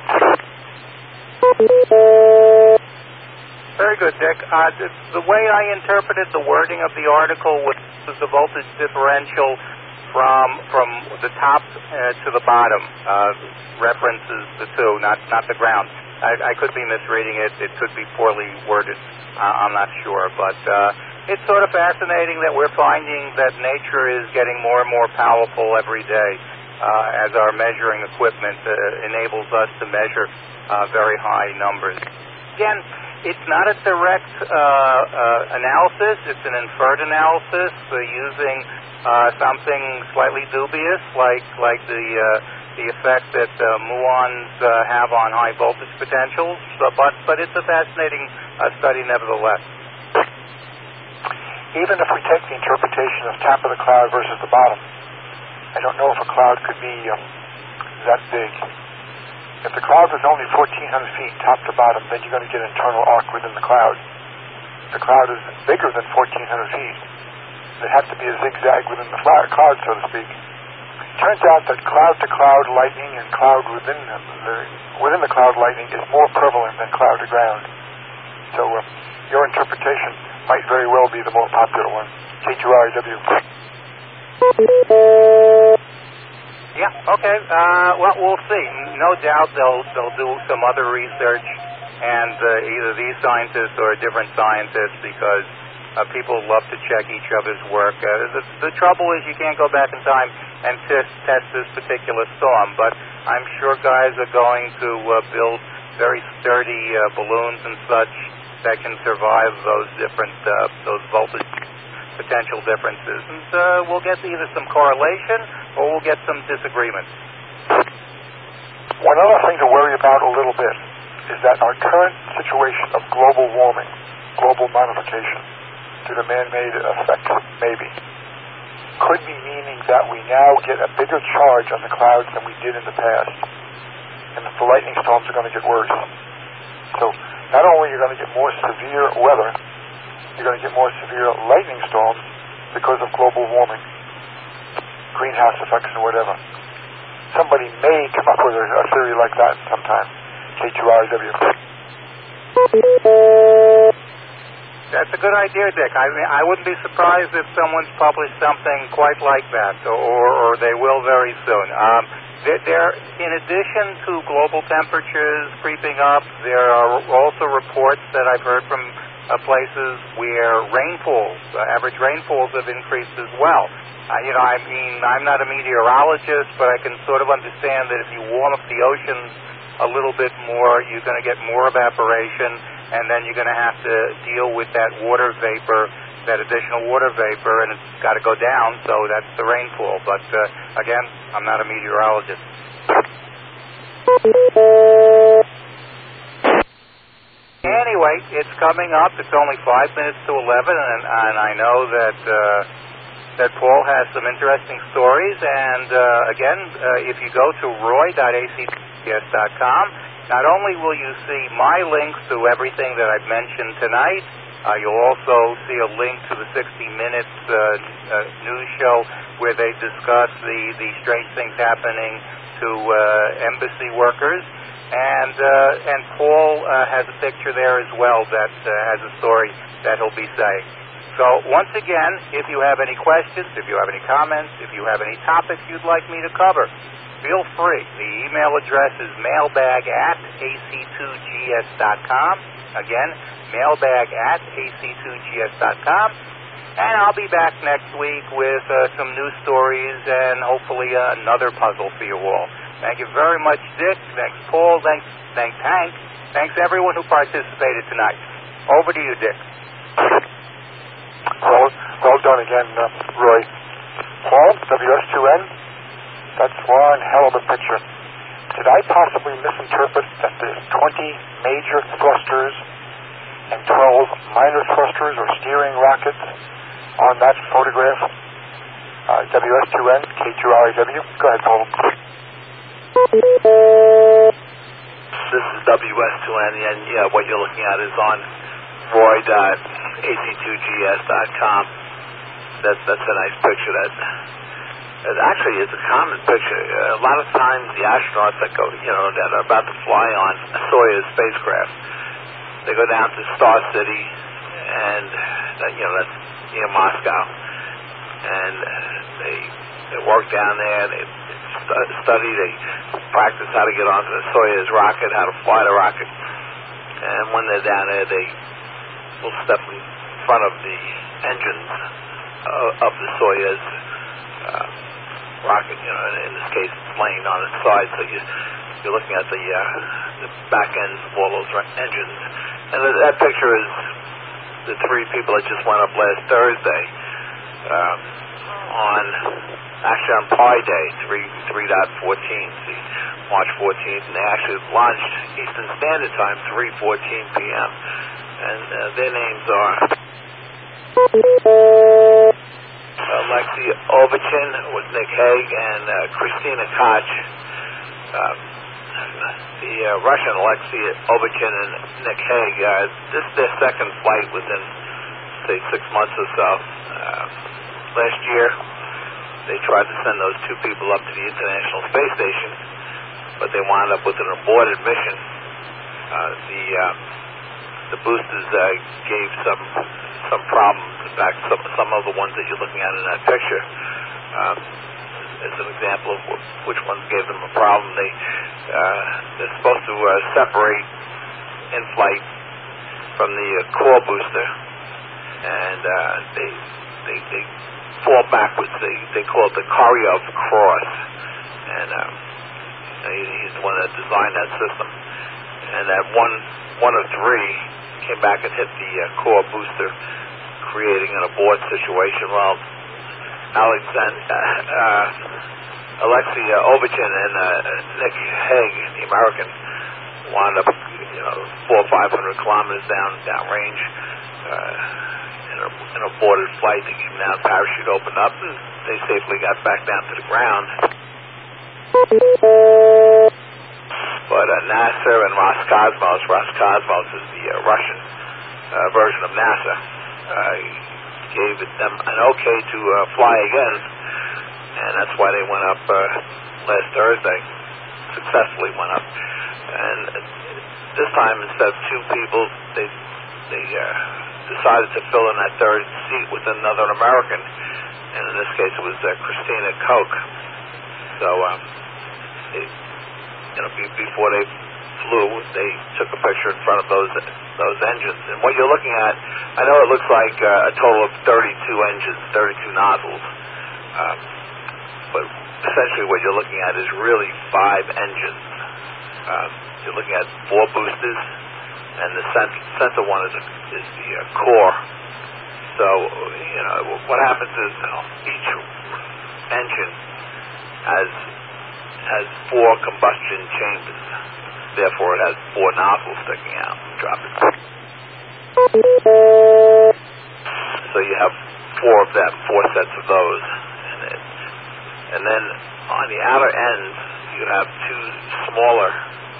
S1: Very good, Dick. The way I interpreted the wording of the article was the voltage differential from the top to the bottom, references the two, not the ground. I could be misreading it. It could be poorly worded. I'm not sure. But it's sort of fascinating that we're finding that nature is getting more and more powerful every day as our measuring equipment enables us to measure very high numbers. Again, it's not a direct analysis. It's an inferred analysis using something slightly dubious like the effect that muons have on high voltage potentials, but it's a fascinating study nevertheless.
S6: Even if we take the interpretation of top of the cloud versus the bottom, I don't know if a cloud could be that big. If the cloud was only 1,400 feet top to bottom, then you're going to get an internal arc within the cloud. If the cloud is bigger than 1,400 feet, there has to be a zigzag within the cloud, so to speak. Turns out that cloud-to-cloud lightning and cloud within the cloud lightning is more prevalent than cloud-to-ground. So your interpretation might very well be the more popular one. K2RW.
S1: Yeah, okay. Well, we'll see. No doubt they'll do some other research, and either these scientists or different scientists, because people love to check each other's work. The trouble is you can't go back in time and test this particular storm, but I'm sure guys are going to build very sturdy balloons and such that can survive those different those voltage potential differences, and we'll get either some correlation or we'll get some disagreement.
S6: One other thing to worry about a little bit is that our current situation of global warming, global modification due to man-made effects, maybe, could be meaning that we now get a bigger charge on the clouds than we did in the past, and that the lightning storms are going to get worse. So not only are you going to get more severe weather, you're going to get more severe lightning storms because of global warming, greenhouse effects, and whatever. Somebody may come up with a theory like that sometime. K2RW.
S1: That's a good idea, Dick. I mean, I wouldn't be surprised if someone's published something quite like that, or they will very soon. There, in addition to global temperatures creeping up, there are also reports that I've heard from places where rainfalls, average rainfalls, have increased as well. I mean, I'm not a meteorologist, but I can sort of understand that if you warm up the oceans a little bit more, you're going to get more evaporation, and then you're going to have to deal with that water vapor, that additional water vapor, and it's got to go down, so that's the rainfall. But, again, I'm not a meteorologist. Anyway, it's coming up. It's only 5 minutes to 11, and I know that Paul has some interesting stories. And again, if you go to roy.acts.com, not only will you see my links to everything that I've mentioned tonight, you'll also see a link to the 60 Minutes news show where they discuss the strange things happening to embassy workers. And Paul has a picture there as well that has a story that he'll be saying. So once again, if you have any questions, if you have any comments, if you have any topics you'd like me to cover, feel free. The email address is mailbag@ac2gs.com. Again, mailbag@ac2gs.com. And I'll be back next week with some new stories and hopefully another puzzle for you all. Thank you very much, Dick. Thanks, Paul. Thanks, Hank. Thanks, everyone who participated tonight. Over to you, Dick.
S6: Well done again, Roy. Paul, WS2N, that's one hell of a picture. Did I possibly misinterpret that there's 20 major thrusters and 12 minor thrusters or steering rockets on that photograph? WS2N, K2RW. Go ahead, Paul.
S3: This is WS2N, and yeah, what you're looking at is on
S7: Roy.ac2gs.com. That's a nice picture. That actually is a common picture. A lot of times the astronauts that go, that are about to fly on a Soyuz spacecraft, they go down to Star City, and that's near Moscow, and they work down there. They study. They practice how to get onto the Soyuz rocket, how to fly the rocket, and when they're down there, they will step in front of the engines of the Soyuz rocket. In this case, it's laying on its side, so you're looking at the back ends of all those engines. And that picture is the three people that just went up last Thursday on Pi Day, 3.14, March 14th, and they actually launched Eastern Standard Time, 3:14 p.m. And their names are Alexei Ovchin with Nick Hague and Christina Koch. The Russian Alexei Ovchin and Nick Hague, this is their second flight within, say, 6 months or so. Last year, they tried to send those two people up to the International Space Station, but they wound up with an aborted mission. The boosters gave some problems. In fact, some of the ones that you're looking at in that picture, as an example of which ones gave them a problem, they're supposed to separate in flight from the core booster, and they fall backwards. They call it the Koryov cross, and he's the one that designed that system. And that one of three came back and hit the core booster, creating an abort situation. Well, Alexei Ovchin and Nick Hague, the American, wound up 400 or 500 kilometers downrange in a aborted flight. They came down, parachute opened up, and they safely got back down to the ground. But NASA and Roscosmos is the Russian version of NASA, gave them an okay to fly again, and that's why they went up last Thursday, successfully went up. And this time, instead of two people, they decided to fill in that third seat with another American, and in this case it was Christina Koch. So before they flew, they took a picture in front of those engines. And what you're looking at, I know it looks like a total of 32 engines, 32 nozzles, but essentially what you're looking at is really 5 engines. You're looking at 4 boosters, and the center one is the core. So what happens is each engine has 4 combustion chambers. Therefore, it has 4 nozzles sticking out. Drop it. So you have 4 of them, 4 sets of those. And then on the outer ends, you have 2 smaller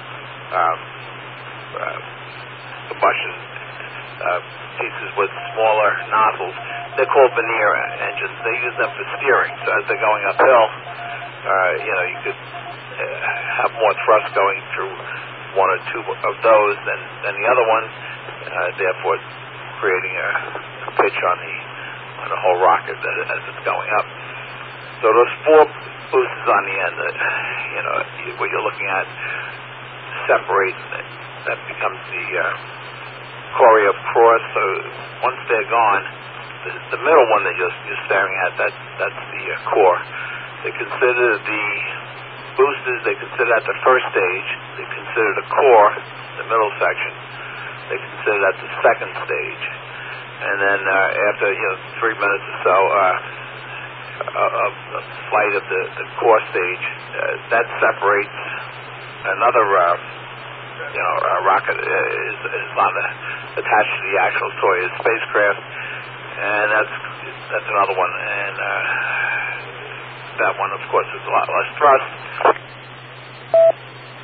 S7: combustion pieces with smaller nozzles. They're called veneer engines. They use them for steering. So as they're going uphill, you could have more thrust going through 1 or 2 of those than the other one, therefore creating a pitch on the whole rocket as it's going up. So those 4 boosters on the end, what you're looking at, separate. That becomes the Koryov cross. So once they're gone, the middle one that you're staring at, that's the core. They consider the boosters, they consider that the first stage. They consider the core, the middle section. They consider that the second stage. And then after 3 minutes or so of flight of the core stage, that separates. Another rocket is attached to the actual Soyuz spacecraft, and that's another one. And that one, of course, is a lot less thrust.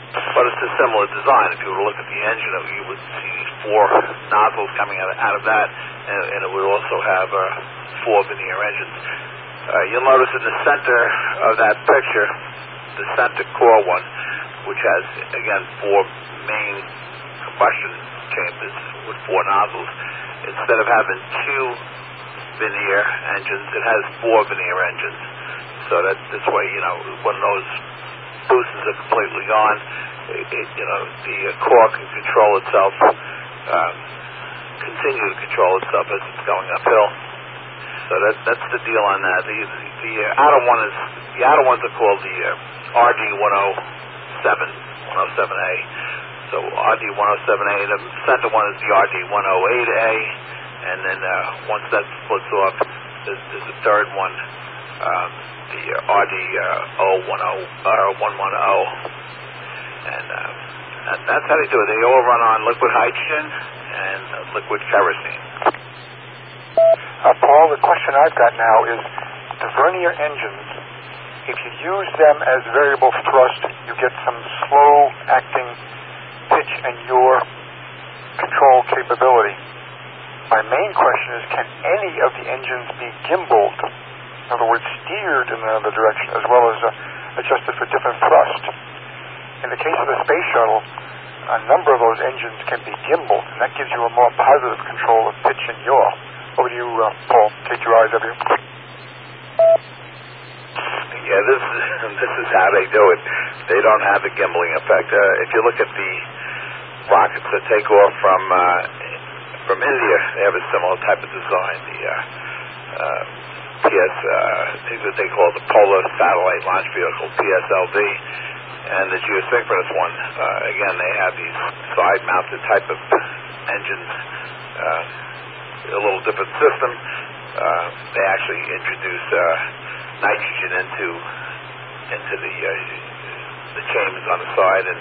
S7: But it's a similar design. If you were to look at the engine, you would see these 4 nozzles coming out of that, and it would also have 4 Veneer engines. You'll notice in the center of that picture, the center core one, which has, again, 4 main combustion chambers with 4 nozzles, instead of having 2 Veneer engines, it has 4 Veneer engines. So that this way, when those boosters are completely gone, the core can control itself, continue to control itself as it's going uphill. So that's the deal on that. The outer ones are called the RD107, 107A. So RD107A, the center one is the RD108A, and then once that splits off, there's a third one, the RD110, and that's how they do it. They all run on liquid hydrogen and liquid kerosene.
S6: Paul, the question I've got now is the vernier engines, if you use them as variable thrust, you get some slow-acting pitch and yaw control capability. My main question is, can any of the engines be gimbaled? In other words, steered in another direction as well as adjusted for different thrust. In the case of the space shuttle, a number of those engines can be gimbaled, and that gives you a more positive control of pitch and yaw. Over to you, Paul, KTRIW.
S7: Yeah, this is how they do it. They don't have the gimbaling effect. If you look at the rockets that take off from India, they have a similar type of design. The things that they call the Polar Satellite Launch Vehicle, PSLV, and the geosynchronous one. Again, they have these side-mounted type of engines, a little different system. They actually introduce nitrogen into the chambers on the side, and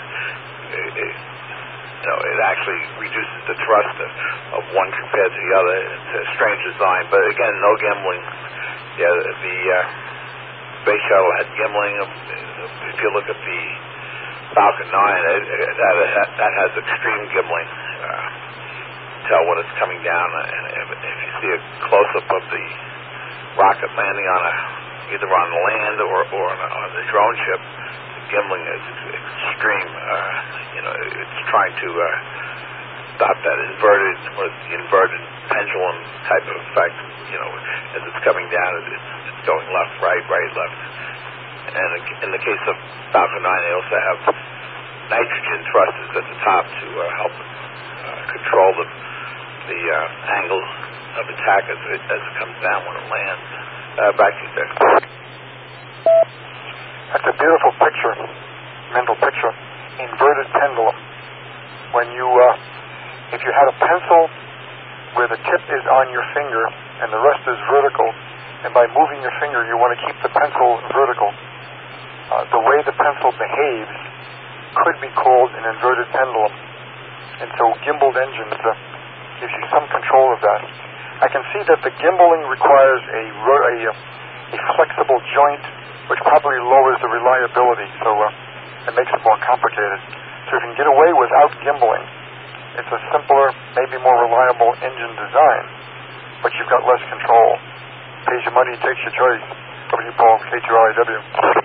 S7: it actually reduces the thrust of one compared to the other. It's a strange design, but again, no gimbaling. Yeah, the space shuttle had gimbaling. If you look at the Falcon 9, that has extreme gimbaling. Tell when it's coming down, and if you see a close-up of the rocket landing on either on land or on the drone ship, the gimbaling is extreme. It's trying to stop that inverted pendulum type of effect. As it's coming down, it's going left, right, left. And in the case of Falcon 9, they also have nitrogen thrusters at the top to help control the angle of attack as it comes down when it lands. Back to you, Dick.
S6: That's a beautiful picture, mental picture. Inverted pendulum. When if you had a pencil where the tip is on your finger and the rest is vertical, and by moving your finger you want to keep the pencil vertical, the way the pencil behaves could be called an inverted pendulum. And so gimbaled engines gives you some control of that. I can see that the gimbaling requires a flexible joint, which probably lowers the reliability, so it makes it more complicated. So if you can get away without gimbaling, it's a simpler, maybe more reliable engine design, but you've got less control. Pays your money, takes your choice. Over to you, Paul, KTRIW.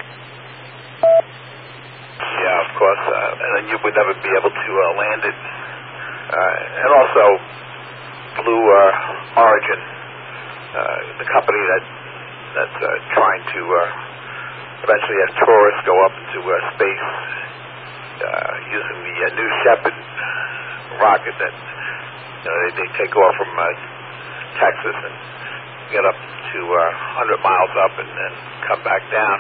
S7: Yeah, of course, and then you would never be able to land it. And also, Blue Origin, the company that's trying to eventually have tourists go up into space using the New Shepard rocket that they take off from Texas and get up to 100 miles up and then come back down.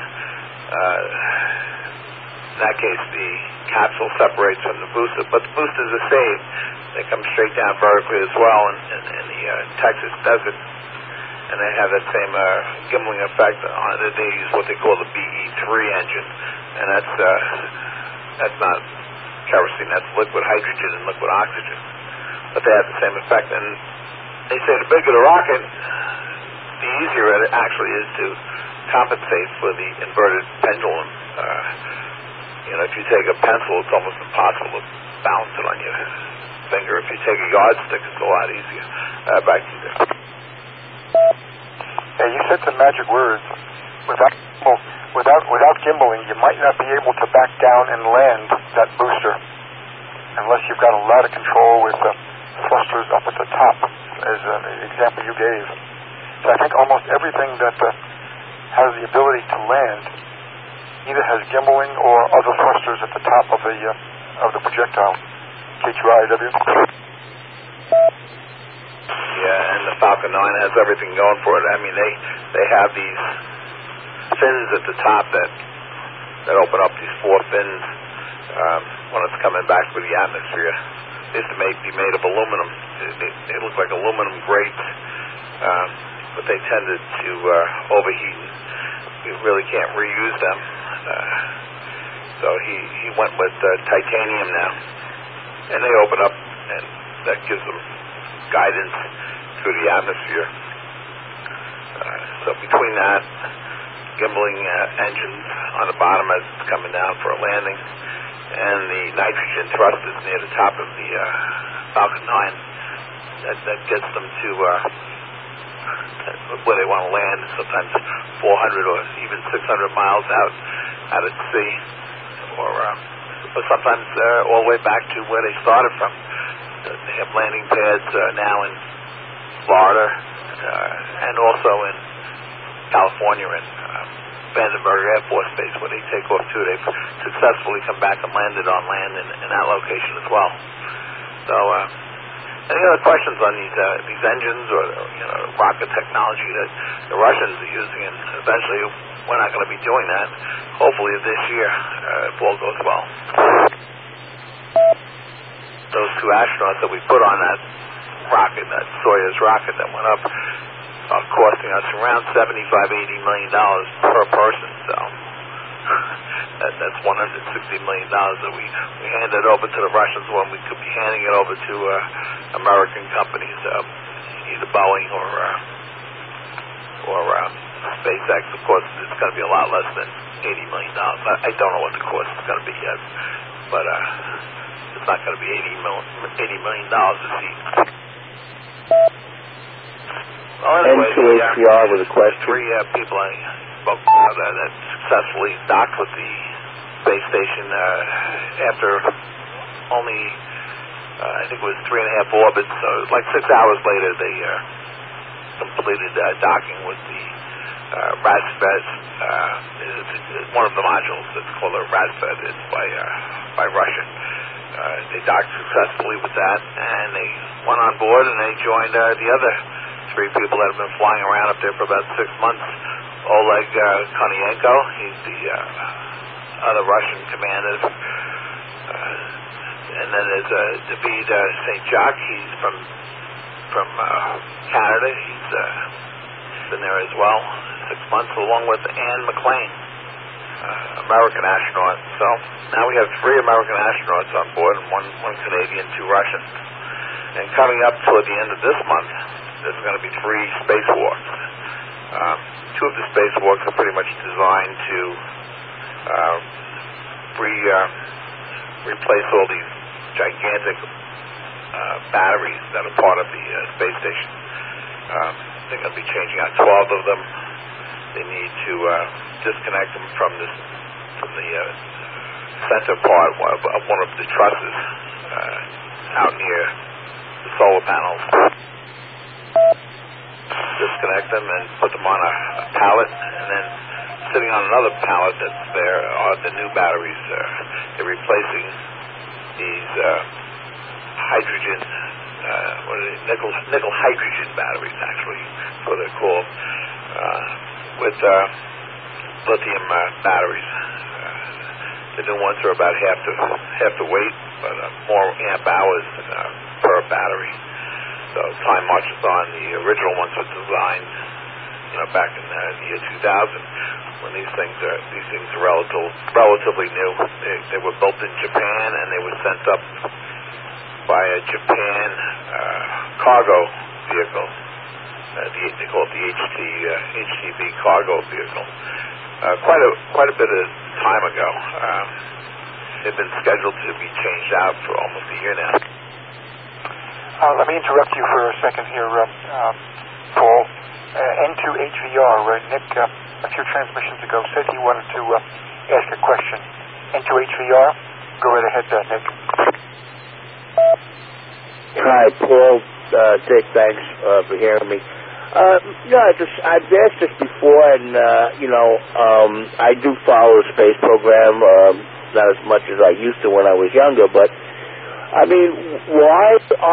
S7: In that case, the capsule separates from the booster, but the boosters are saved. They come straight down vertically as well in the Texas desert, and they have that same gimbaling effect on it. They use what they call the BE3 engine, and that's not kerosene, that's liquid hydrogen and liquid oxygen, but they have the same effect. And they say the bigger the rocket, the easier it actually is to compensate for the inverted pendulum You know, if you take a pencil, it's almost impossible to balance it on your finger. If you take a yardstick, it's a lot easier. Back to you there.
S6: Yeah, you said some magic words. Without gimbaling, you might not be able to back down and land that booster unless you've got a lot of control with the thrusters up at the top, as an example you gave. So I think almost everything that has the ability to land either has gimbaling or other thrusters at the top of the projectile. KQIW.
S7: Yeah, and the Falcon 9 has everything going for it. I mean, they have these fins at the top that open up, these 4 fins when it's coming back with the atmosphere. They used to be made of aluminum. They look like aluminum grates, but they tended to overheat. You really can't reuse them. So he went with titanium now, and they open up, and that gives them guidance through the atmosphere. So between that, gimbaling engines on the bottom as it's coming down for a landing, and the nitrogen thrusters near the top of the Falcon 9, that gets them to where they want to land, sometimes 400 or even 600 miles out at sea, or sometimes all the way back to where they started from. They have landing pads now in Florida and also in California and Vandenberg Air Force Base, where they take off too. They've successfully come back and landed on land in that location as well. So, any other questions on these engines or rocket technology that the Russians are using? And eventually, we're not going to be doing that. Hopefully, this year, if all goes well. Those 2 astronauts that we put on that rocket, that Soyuz rocket that went up, are costing us around $75-80 million per person. So that's $160 million that we handed over to the Russians when we could be handing it over to American companies, either Boeing or SpaceX. Of course, it's going to be a lot less than $80 million. I don't know what the cost is going to be yet, but it's not going to be $80 million a seat. Well, anyway,
S8: N2HCR with a question.
S7: 3 people I spoke about that successfully docked with the space station after only, I think it was 3.5 orbits. So like 6 hours later, they completed docking with the Raspet. One of the modules that's called a Raspet. It's by Russia. They docked successfully with that, and they went on board and they joined the other 3 people that have been flying around up there for about 6 months. Oleg Kononenko, he's the other Russian commander. And then there's David St. Jacques. He's from Canada. He's been there as well, 6 months, along with Anne McLean, American astronaut. So now we have 3 American astronauts on board and one Canadian, 2 Russians. And coming up toward the end of this month, there's going to be 3 spacewalks. 2 of the spacewalks are pretty much designed to replace all these gigantic batteries that are part of the space station. They're going to be changing out 12 of them. They need to disconnect them from the center part of one of the trusses out near the solar panels. Disconnect them and put them on a pallet, and then sitting on another pallet that's there are the new batteries. They're replacing these hydrogen, nickel hydrogen batteries, actually, that's what they're called, with lithium batteries. The new ones are about half the weight, but more amp hours per battery. So time marches on. The original ones were designed, back in the year 2000, when these things are relatively new. They were built in Japan, and they were sent up by a Japan cargo vehicle. They call it the HTV cargo vehicle. Quite a bit of time ago. They've been scheduled to be changed out for almost a year now.
S6: Let me interrupt you for a second here, Paul. N2 HVR, Nick, a few transmissions ago, said he wanted to ask a question. N2 HVR, go right ahead, Nick.
S8: Hi, Paul. Dick, thanks for hearing me. I've asked this before, and I do follow the space program, not as much as I used to when I was younger, but I mean, why